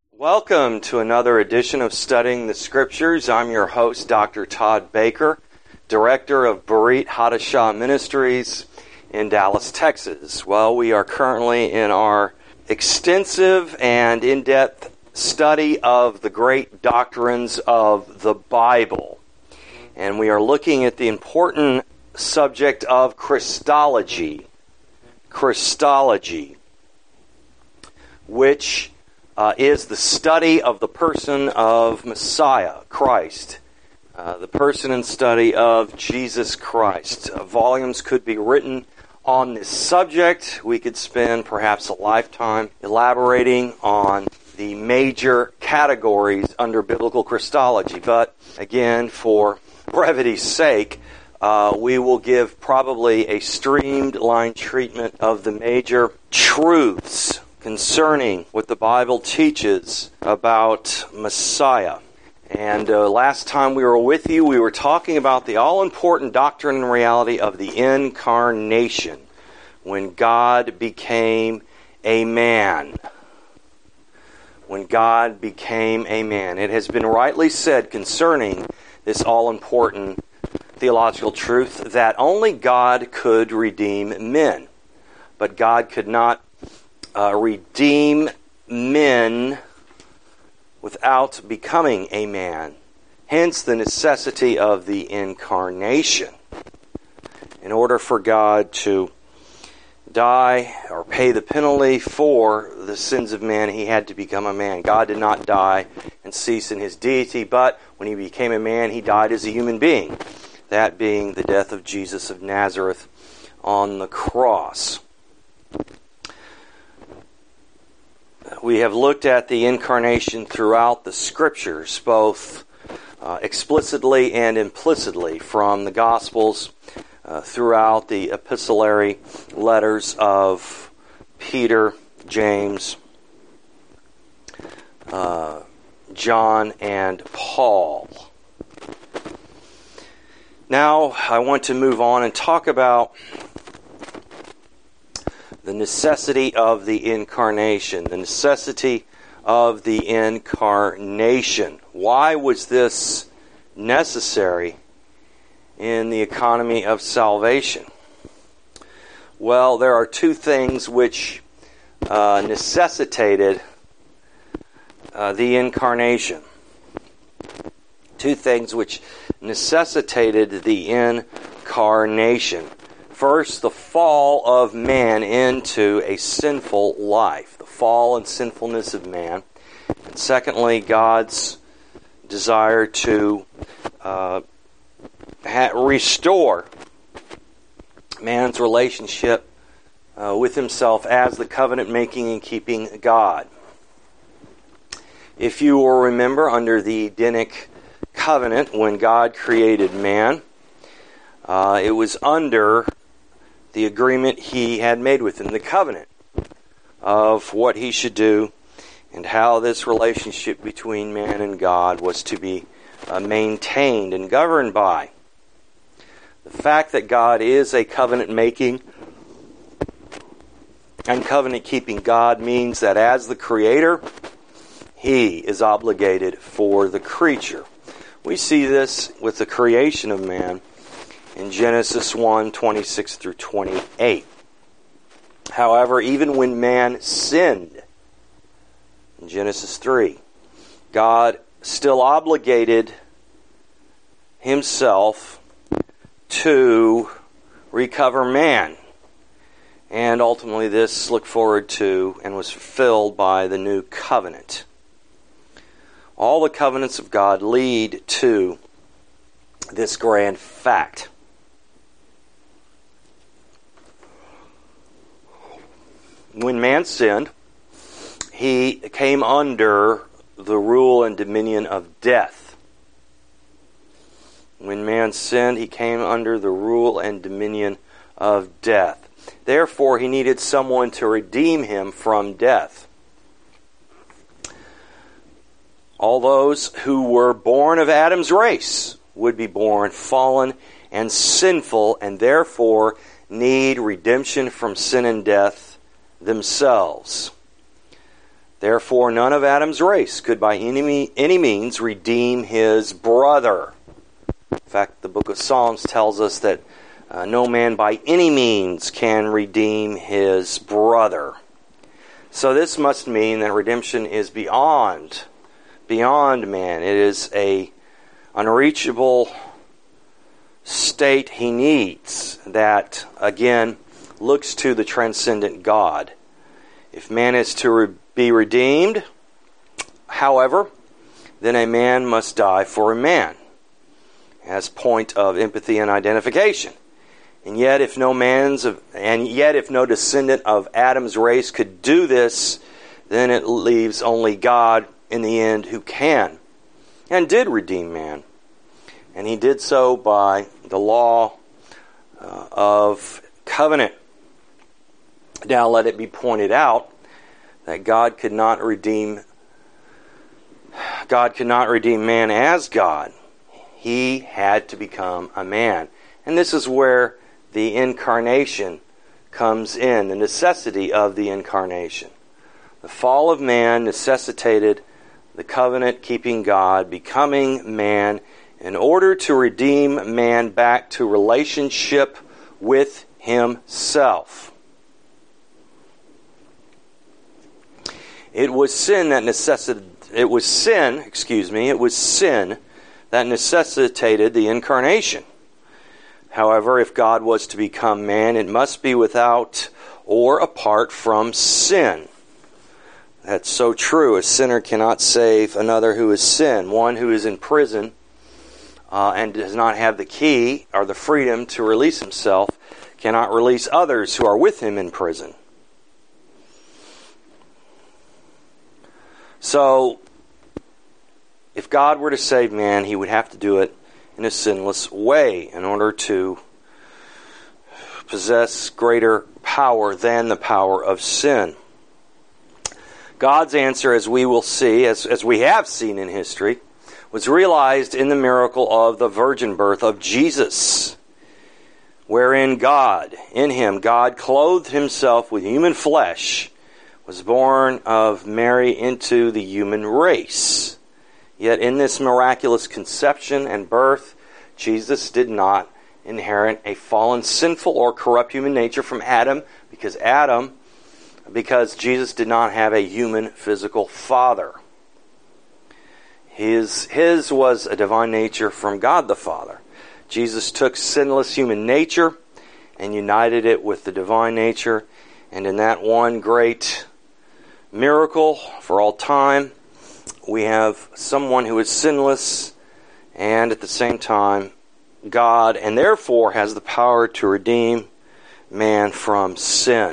Welcome to another edition of Studying the Scriptures. I'm your host, Dr. Todd Baker, Director of Berit Hadashah Ministries in Dallas, Texas. Well, we are currently in our extensive and in-depth study of the great doctrines of the Bible. And we are looking at the important subject of Christology. Christology, which is the study of the person of Messiah, Christ. The person and study of Jesus Christ. Volumes could be written on this subject. We could spend perhaps a lifetime elaborating on the major categories under biblical Christology. But again, for brevity's sake, we will give probably a streamlined treatment of the major truths concerning what the Bible teaches about Messiah. And last time we were with you, we were talking about the all-important doctrine and reality of the incarnation, when God became a man. When God became a man. It has been rightly said concerning this all-important theological truth that only God could redeem men, but God could not redeem men without becoming a man. Hence the necessity of the incarnation. In order for God to die or pay the penalty for the sins of men, he had to become a man. God did not die and cease in his deity, but when he became a man, he died as a human being. That being the death of Jesus of Nazareth on the cross. We have looked at the incarnation throughout the Scriptures, both explicitly and implicitly, from the Gospels throughout the epistolary letters of Peter, James, John, and Paul. Now, I want to move on and talk about the necessity of the incarnation. The necessity of the incarnation. Why was this necessary in the economy of salvation? Well, there are two things which necessitated the incarnation. Two things which necessitated the incarnation. First, the fall of man into a sinful life. The fall and sinfulness of man. And secondly, God's desire to restore man's relationship with himself as the covenant-making and keeping God. If you will remember, under the Edenic covenant, when God created man, it was under the agreement he had made with him, the covenant of what he should do and how this relationship between man and God was to be maintained and governed by. The fact that God is a covenant-making and covenant-keeping God means that as the Creator, he is obligated for the creature. We see this with the creation of man in Genesis 1, 26 through 28. However, even when man sinned, in Genesis 3, God still obligated himself to recover man. And ultimately this looked forward to and was fulfilled by the new covenant. All the covenants of God lead to this grand fact. When man sinned, he came under the rule and dominion of death. When man sinned, he came under the rule and dominion of death. Therefore, he needed someone to redeem him from death. All those who were born of Adam's race would be born fallen and sinful, and therefore need redemption from sin and death themselves. Therefore, none of Adam's race could by any means redeem his brother. In fact, the book of Psalms tells us that no man by any means can redeem his brother. So this must mean that redemption is beyond man. It is a unreachable state he needs that, again, looks to the transcendent God. If man is to be redeemed, however, then a man must die for a man, as point of empathy and identification. And yet, if no descendant of Adam's race could do this, then it leaves only God in the end who can and did redeem man. And he did so by the law of covenant. Now let it be pointed out that God could not redeem man as God. He had to become a man. And this is where the incarnation comes in, the necessity of the incarnation. The fall of man necessitated the covenant-keeping God becoming man in order to redeem man back to relationship with himself. It was sin that necessitated the incarnation. However, if God was to become man, it must be without or apart from sin. That's so true. A sinner cannot save another who is sin. One who is in prison and does not have the key or the freedom to release himself cannot release others who are with him in prison. So, if God were to save man, he would have to do it in a sinless way in order to possess greater power than the power of sin. God's answer, as we will see, as we have seen in history, was realized in the miracle of the virgin birth of Jesus, wherein God, in him, God clothed himself with human flesh, was born of Mary into the human race. Yet in this miraculous conception and birth, Jesus did not inherit a fallen, sinful, or corrupt human nature from Adam, because Jesus did not have a human physical father. His was a divine nature from God the Father. Jesus took sinless human nature and united it with the divine nature, and in that one great miracle for all time, we have someone who is sinless and at the same time God, and therefore has the power to redeem man from sin.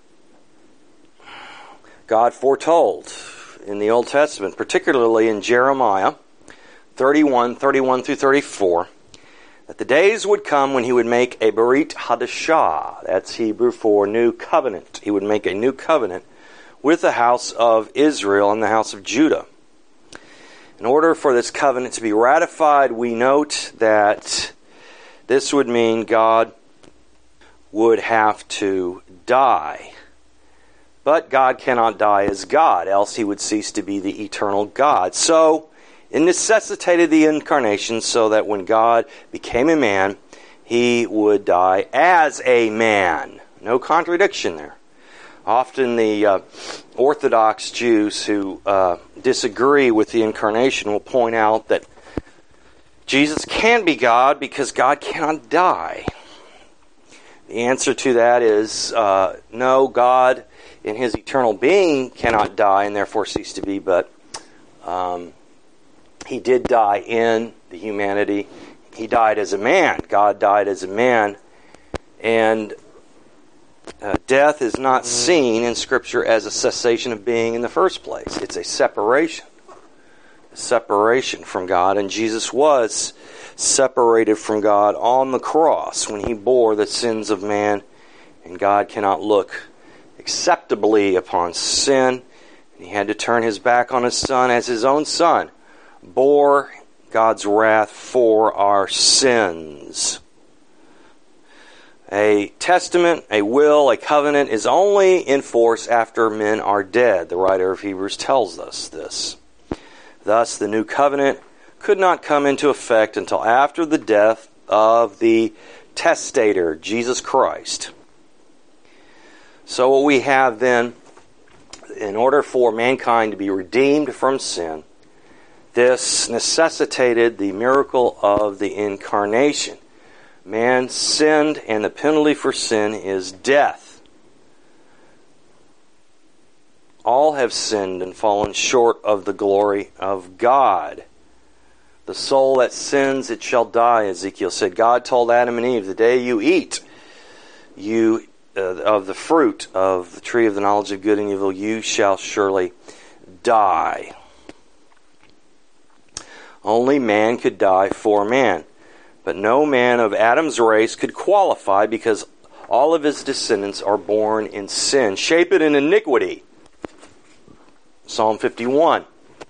God foretold in the Old Testament, particularly in Jeremiah 31 through 34, that the days would come when he would make a Berit Hadashah, that's Hebrew for new covenant. He would make a new covenant with the house of Israel and the house of Judah. In order for this covenant to be ratified, we note that this would mean God would have to die. But God cannot die as God, else he would cease to be the eternal God. So, it necessitated the incarnation so that when God became a man, he would die as a man. No contradiction there. Often the Orthodox Jews who disagree with the incarnation will point out that Jesus can be God because God cannot die. The answer to that is no, God in his eternal being cannot die and therefore cease to be, but he did die in the humanity. He died as a man. God died as a man. And death is not seen in Scripture as a cessation of being in the first place. It's a separation from God. And Jesus was separated from God on the cross when he bore the sins of man. And God cannot look acceptably upon sin. And he had to turn his back on his Son as his own Son bore God's wrath for our sins. A testament, a will, a covenant is only in force after men are dead. The writer of Hebrews tells us this. Thus, the new covenant could not come into effect until after the death of the testator, Jesus Christ. So what we have then, in order for mankind to be redeemed from sin, this necessitated the miracle of the incarnation. Man sinned, and the penalty for sin is death. All have sinned and fallen short of the glory of God. The soul that sins, it shall die, Ezekiel said. God told Adam and Eve, the day you eat of the fruit of the tree of the knowledge of good and evil, you shall surely die. Only man could die for man. But no man of Adam's race could qualify because all of his descendants are born in sin, shaped in iniquity. Psalm 51.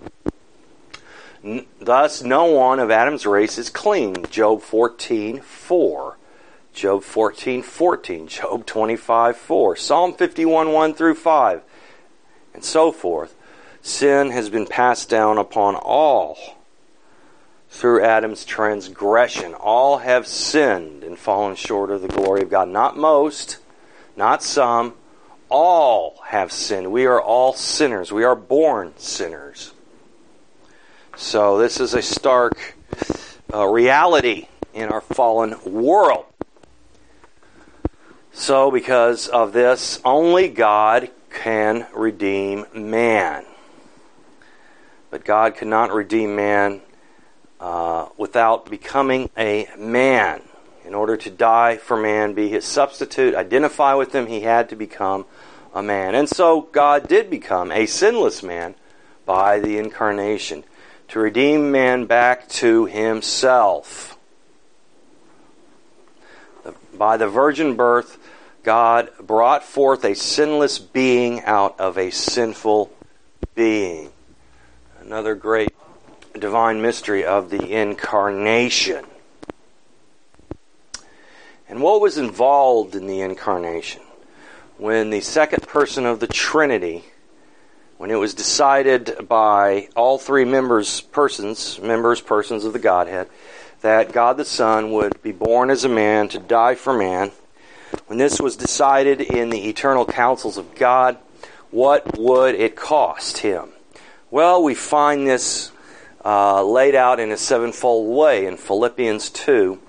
Thus, no one of Adam's race is clean. Job 14:4. Job 14:14. Job 25:4. Psalm 51:1 through 5. And so forth. Sin has been passed down upon all through Adam's transgression. All have sinned and fallen short of the glory of God. Not most, not some. All have sinned. We are all sinners. We are born sinners. So this is a stark reality in our fallen world. So because of this, only God can redeem man. But God could not redeem man without becoming a man. In order to die for man, be his substitute, identify with him, he had to become a man. And so God did become a sinless man by the incarnation, to redeem man back to himself. By the virgin birth, God brought forth a sinless being out of a sinful being. Another great divine mystery of the incarnation. And what was involved in the incarnation? When the second person of the Trinity, when it was decided by all three persons of the Godhead, that God the Son would be born as a man to die for man, when this was decided in the eternal counsels of God, what would it cost him? Well, we find this laid out in a sevenfold way in Philippians 2,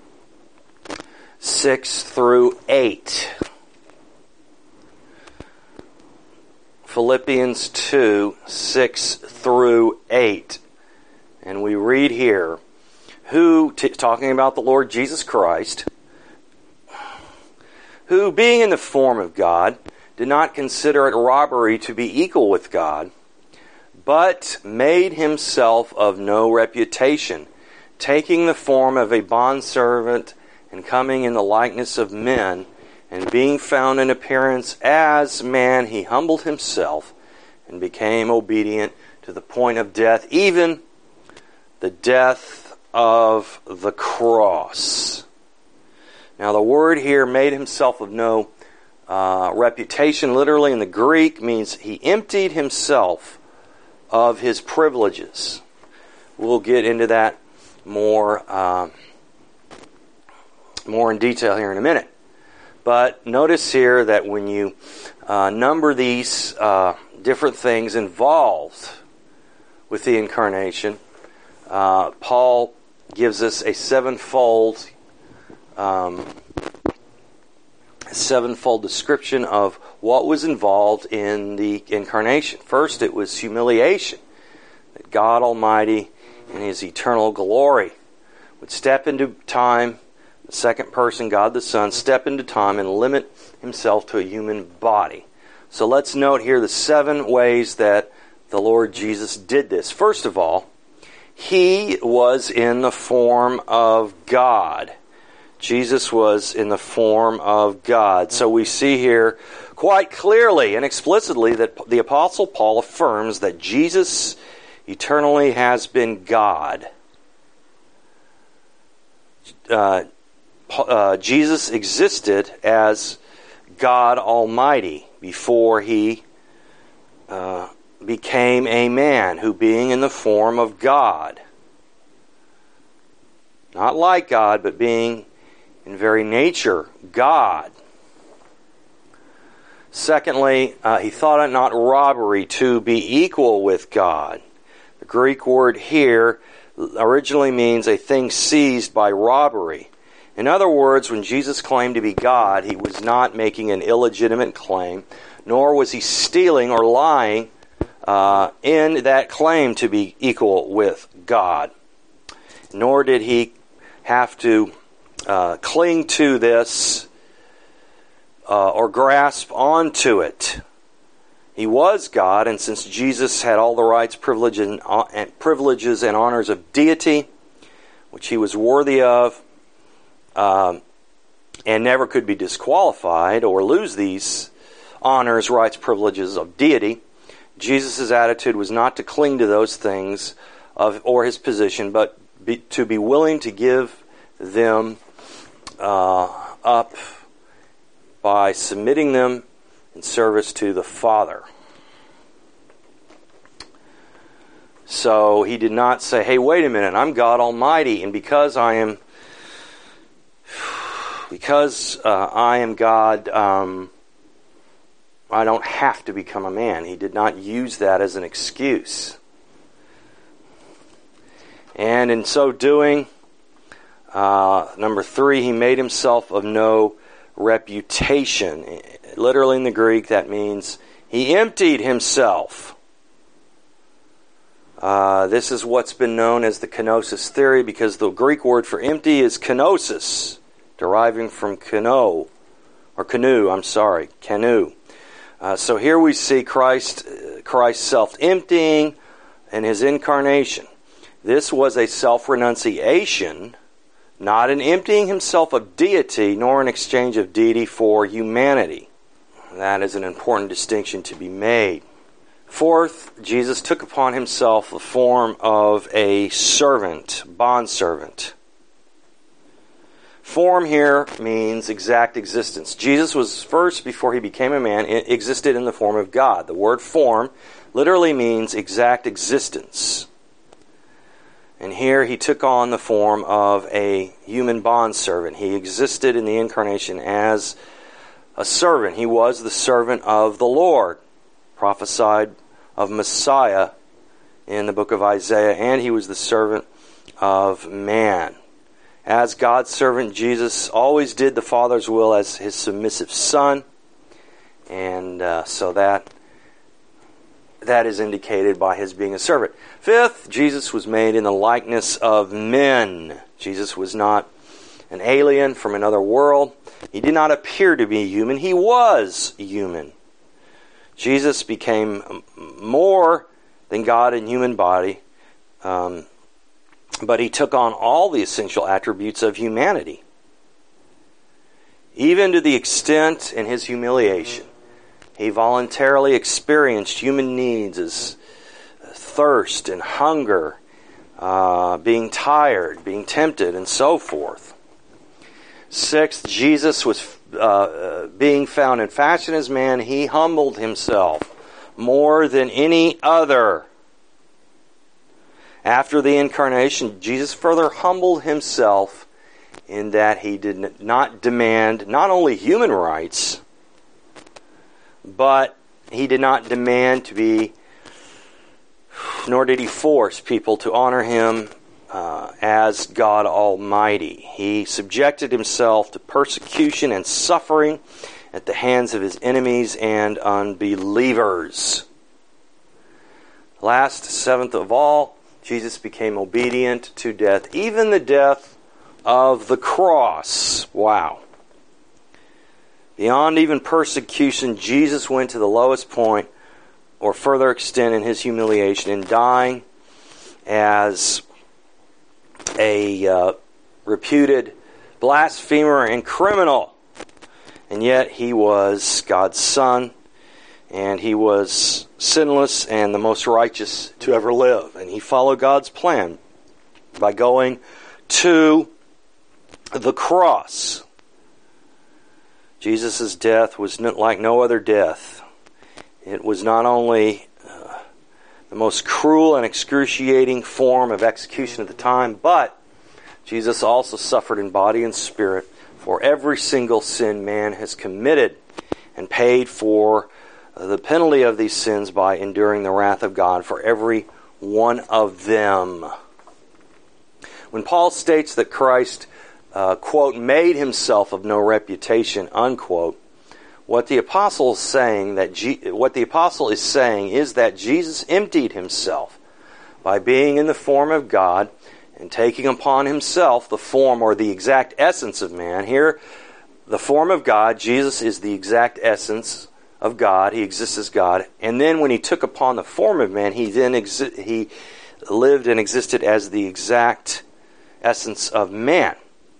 6 through 8. Philippians 2, 6 through 8. And we read here, talking about the Lord Jesus Christ, who, being in the form of God, did not consider it robbery to be equal with God, but made himself of no reputation, taking the form of a bondservant and coming in the likeness of men, and being found in appearance as man, he humbled himself and became obedient to the point of death, even the death of the cross. Now the word here, made himself of no reputation, literally in the Greek, means he emptied himself of his privileges. We'll get into that more in detail here in a minute. But notice here that when you number these different things involved with the incarnation, Paul gives us a sevenfold description of what was involved in the incarnation. First, it was humiliation. That God Almighty, in His eternal glory, would step into time. The second person, God the Son, step into time and limit Himself to a human body. So let's note here the 7 ways that the Lord Jesus did this. First of all, He was in the form of God. Jesus was in the form of God. So we see here quite clearly and explicitly that the Apostle Paul affirms that Jesus eternally has been God. Jesus existed as God Almighty before he became a man, who being in the form of God, not like God, but being in very nature God. Secondly, he thought it not robbery to be equal with God. The Greek word here originally means a thing seized by robbery. In other words, when Jesus claimed to be God, he was not making an illegitimate claim, nor was he stealing or lying in that claim to be equal with God. Nor did he have to cling to this or grasp onto it. He was God, and since Jesus had all the rights, privileges, and honors of deity, which he was worthy of, and never could be disqualified or lose these honors, rights, privileges of deity, Jesus' attitude was not to cling to those things or his position, but to be willing to give them up by submitting them in service to the Father. So he did not say, hey, wait a minute, I'm God Almighty, and because I am God, I don't have to become a man. He did not use that as an excuse. And in so doing, number 3, he made himself of no reputation. Literally in the Greek, that means he emptied himself. This is what's been known as the kenosis theory, because the Greek word for empty is kenosis, deriving from canoe. So here we see Christ's self-emptying and his incarnation. This was a self-renunciation, not an emptying himself of deity, nor an exchange of deity for humanity. That is an important distinction to be made. Fourth, Jesus took upon himself the form of a servant, bondservant. Form here means exact existence. Jesus was first, before he became a man, existed in the form of God. The word form literally means exact existence. And here he took on the form of a human bondservant. He existed in the incarnation as a servant. He was the servant of the Lord, prophesied of Messiah in the book of Isaiah, and he was the servant of man. As God's servant, Jesus always did the Father's will as his submissive son, and so that is indicated by his being a servant. Fifth, Jesus was made in the likeness of men. Jesus was not an alien from another world. He did not appear to be human. He was human. Jesus became more than God in human body, but he took on all the essential attributes of humanity, even to the extent in his humiliation. He voluntarily experienced human needs as thirst and hunger, being tired, being tempted, and so forth. Sixth, Jesus was being found in fashion as man. He humbled himself more than any other. After the incarnation, Jesus further humbled himself in that he did not demand not only human rights, but he did not demand to be, nor did he force people to honor him as God Almighty. He subjected himself to persecution and suffering at the hands of his enemies and unbelievers. Last, seventh of all, Jesus became obedient to death, even the death of the cross. Wow. Beyond even persecution, Jesus went to the lowest point or further extent in his humiliation in dying as a reputed blasphemer and criminal. And yet he was God's Son, and he was sinless and the most righteous to ever live. And he followed God's plan by going to The cross. Jesus' death was like no other death. It was not only the most cruel and excruciating form of execution at the time, but Jesus also suffered in body and spirit for every single sin man has committed and paid for the penalty of these sins by enduring the wrath of God for every one of them. When Paul states that Christ, quote, made himself of no reputation, unquote, what the apostle is saying is that Jesus emptied himself by being in the form of God and taking upon himself the form or the exact essence of man. Here, the form of God, Jesus is the exact essence of God. He exists as God. And then when he took upon the form of man, he lived and existed as the exact essence of man.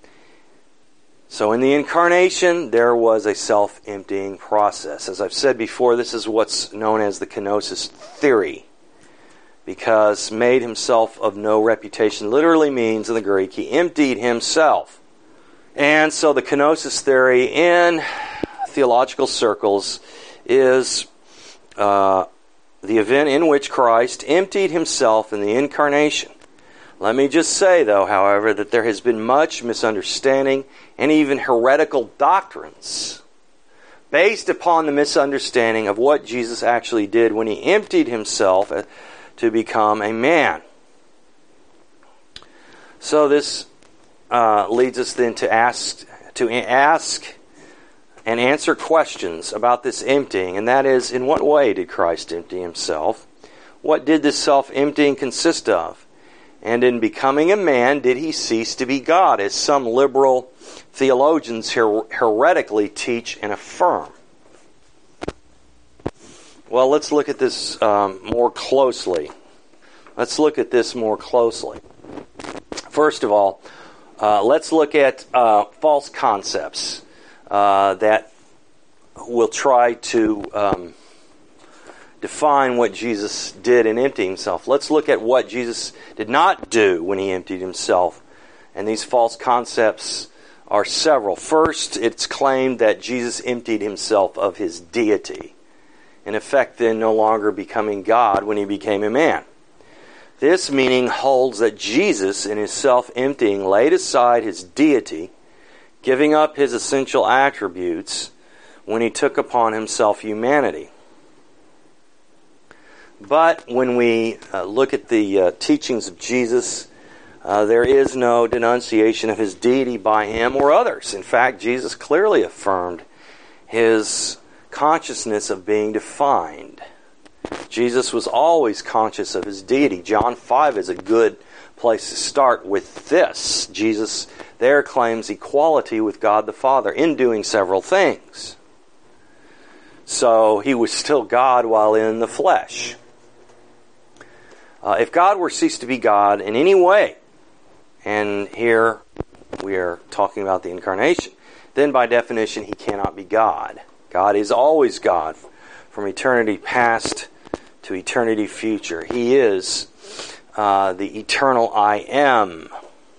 So in the incarnation, there was a self-emptying process. As I've said before, this is what's known as the kenosis theory. Because made himself of no reputation literally means in the Greek, he emptied himself. And so the kenosis theory in theological circles is the event in which Christ emptied himself in the incarnation. Let me just say, though, however, that there has been much misunderstanding and even heretical doctrines based upon the misunderstanding of what Jesus actually did when he emptied himself to become a man. So this leads us then to ask and answer questions about this emptying, and that is, in what way did Christ empty himself? What did this self-emptying consist of? And in becoming a man, did he cease to be God, as some liberal theologians heretically teach and affirm? Well, let's look at this more closely. First of all, let's look at false concepts that will try to define what Jesus did in emptying himself. Let's look at what Jesus did not do when he emptied himself. And these false concepts are several. First, it's claimed that Jesus emptied himself of his deity, in effect then no longer becoming God when he became a man. This meaning holds that Jesus, in his self-emptying, laid aside his deity, giving up his essential attributes when he took upon himself humanity. But when we look at the teachings of Jesus, there is no denunciation of his deity by him or others. In fact, Jesus clearly affirmed his consciousness of being defined. Jesus was always conscious of his deity. John 5 is a good place to start with this. Jesus there claims equality with God the Father in doing several things. So he was still God while in the flesh. If God were ceased to be God in any way, and here we are talking about the incarnation, then by definition he cannot be God. God is always God from eternity past to eternity future. He is the eternal I am.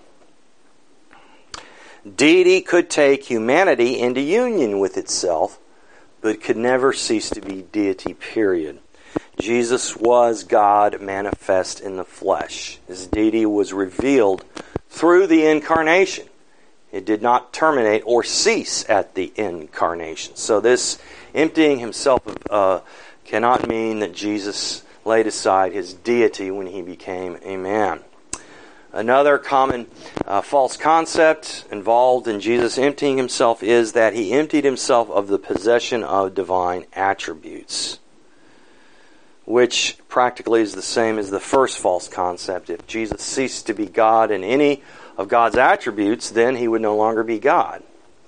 Deity could take humanity into union with itself, but could never cease to be deity, period. Jesus was God manifest in the flesh. His deity was revealed through the incarnation. It did not terminate or cease at the incarnation. So this emptying himself cannot mean that Jesus laid aside his deity when he became a man. Another common false concept involved in Jesus emptying himself is that he emptied himself of the possession of divine attributes, which practically is the same as the first false concept. If Jesus ceased to be God in any of God's attributes, then he would no longer be God.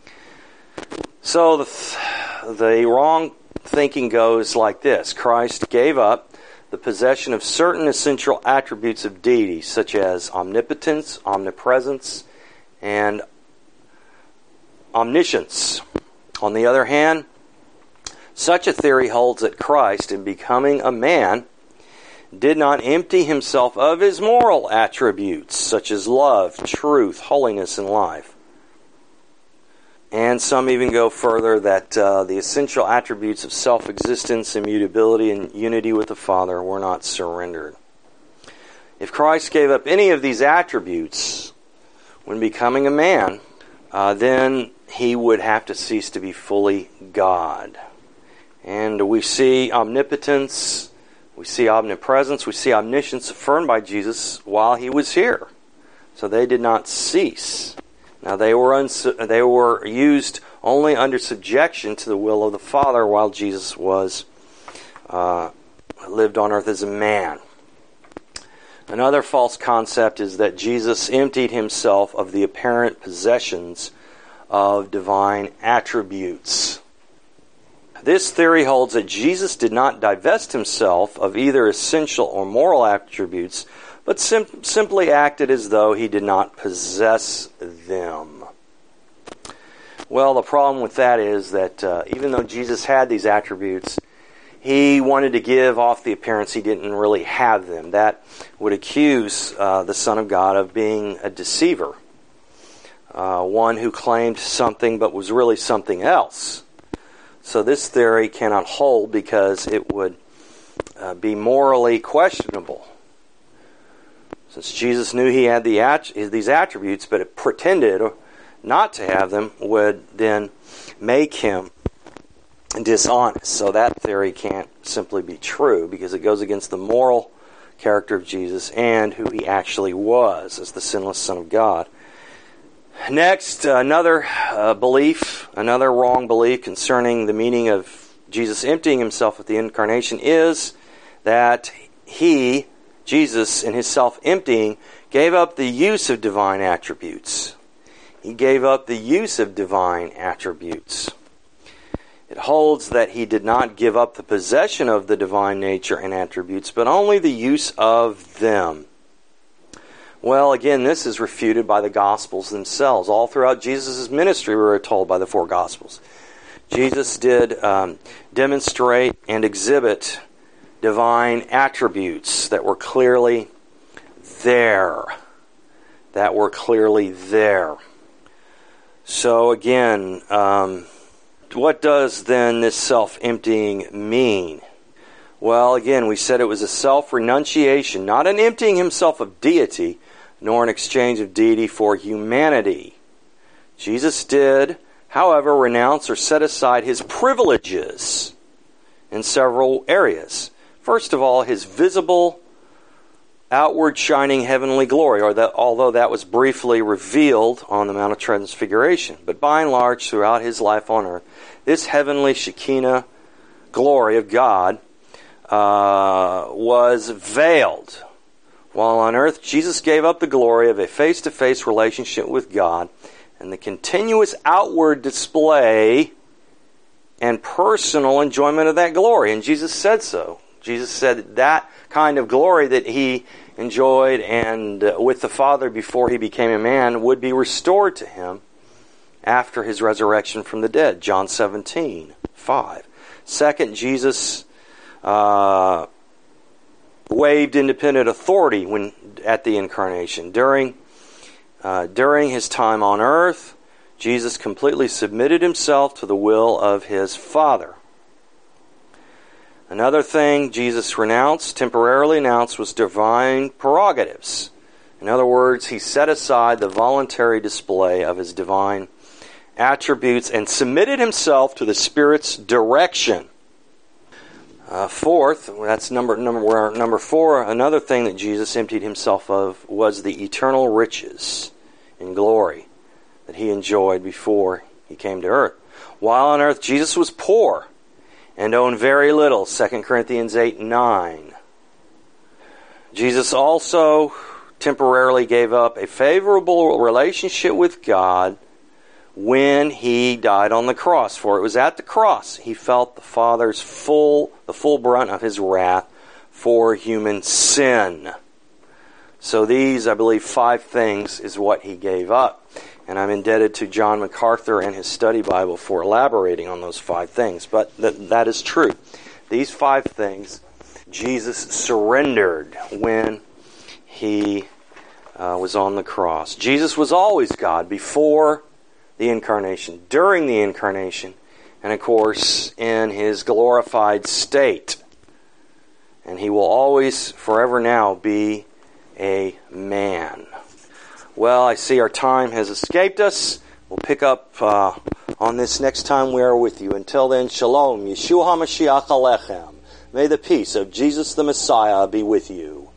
So the wrong thinking goes like this. Christ gave up the possession of certain essential attributes of deity, such as omnipotence, omnipresence, and omniscience. On the other hand, such a theory holds that Christ, in becoming a man, did not empty himself of his moral attributes, such as love, truth, holiness, and life. And some even go further that the essential attributes of self-existence, immutability, and unity with the Father were not surrendered. If Christ gave up any of these attributes when becoming a man, then he would have to cease to be fully God. And we see omnipotence, we see omnipresence, we see omniscience affirmed by Jesus while he was here. So they did not cease. Now they were used only under subjection to the will of the Father while Jesus was lived on earth as a man. Another false concept is that Jesus emptied himself of the apparent possessions of divine attributes. This theory holds that Jesus did not divest himself of either essential or moral attributes, but simply acted as though he did not possess them. Well, the problem with that is that even though Jesus had these attributes, he wanted to give off the appearance he didn't really have them. That would accuse the Son of God of being a deceiver, one who claimed something but was really something else. So this theory cannot hold because it would be morally questionable. Since Jesus knew he had these attributes, but it pretended not to have them, would then make him dishonest. So that theory can't simply be true because it goes against the moral character of Jesus and who he actually was as the sinless Son of God. Next, another wrong belief concerning the meaning of Jesus emptying himself at the incarnation is that Jesus, in his self-emptying, gave up the use of divine attributes. He gave up the use of divine attributes. It holds that he did not give up the possession of the divine nature and attributes, but only the use of them. Well, again, this is refuted by the Gospels themselves. All throughout Jesus' ministry, we were told by the four Gospels, Jesus did demonstrate and exhibit divine attributes that were clearly there. So again, what does then this self-emptying mean? Well, again, we said it was a self-renunciation, not an emptying himself of deity, nor an exchange of deity for humanity. Jesus did, however, renounce or set aside his privileges in several areas. First of all, his visible, outward shining heavenly glory, although that was briefly revealed on the Mount of Transfiguration. But by and large, throughout his life on earth, this heavenly Shekinah glory of God was veiled. While on earth, Jesus gave up the glory of a face-to-face relationship with God and the continuous outward display and personal enjoyment of that glory. And Jesus said so. Jesus said that kind of glory that he enjoyed and with the Father before he became a man would be restored to him after his resurrection from the dead. John 17:5. Second, Jesus waived independent authority at the incarnation. During his time on earth, Jesus completely submitted himself to the will of his Father. Another thing Jesus temporarily renounced, was divine prerogatives. In other words, he set aside the voluntary display of his divine attributes and submitted himself to the Spirit's direction. Fourth, that's number four. Another thing that Jesus emptied himself of was the eternal riches and glory that he enjoyed before he came to earth. While on earth, Jesus was poor and owned very little. 2 Corinthians 8:9. Jesus also temporarily gave up a favorable relationship with God when he died on the cross. For it was at the cross he felt the Father's full brunt of his wrath for human sin. So these, I believe, 5 things is what he gave up. And I'm indebted to John MacArthur and his study Bible for elaborating on those 5 things. But that is true. These 5 things Jesus surrendered when he was on the cross. Jesus was always God before the incarnation, during the incarnation, and of course in his glorified state. And he will always, forever now, be a man. Well, I see our time has escaped us. We'll pick up on this next time we are with you. Until then, Shalom, Yeshua HaMashiach Alechem. May the peace of Jesus the Messiah be with you.